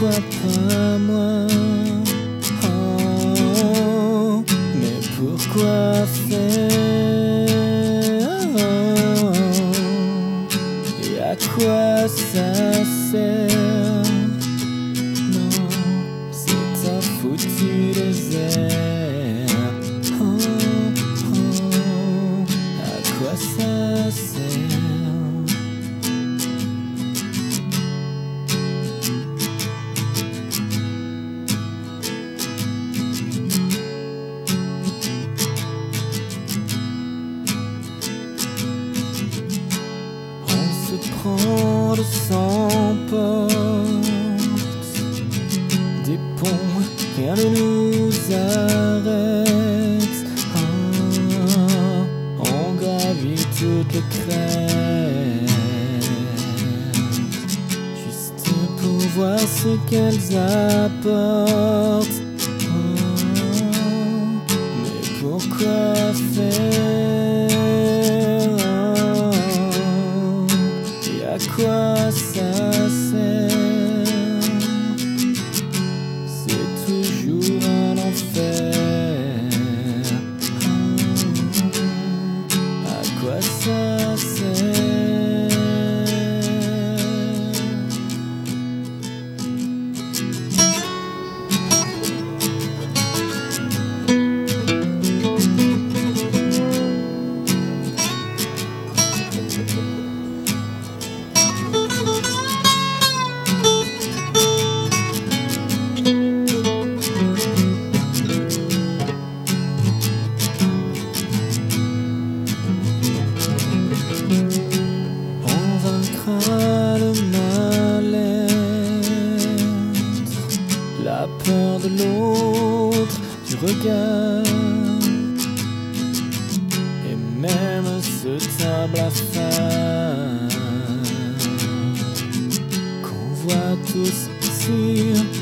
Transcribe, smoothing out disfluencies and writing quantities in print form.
pourquoi pas moi? Oh, mais pourquoi faire? Et à quoi ça sert? Non, c'est un foutu désert. Oh, oh, à quoi ça sert? Prend de s'emporte des ponts, rien ne nous arrête. On gravit toutes les crêtes juste pour voir ce qu'elles apportent. Mais pourquoi faire? À quoi ça sert? C'est toujours un enfer. À quoi ça sert? Le mal-être, la peur de l'autre, du regard, et même ce table à faire qu'on voit tous sur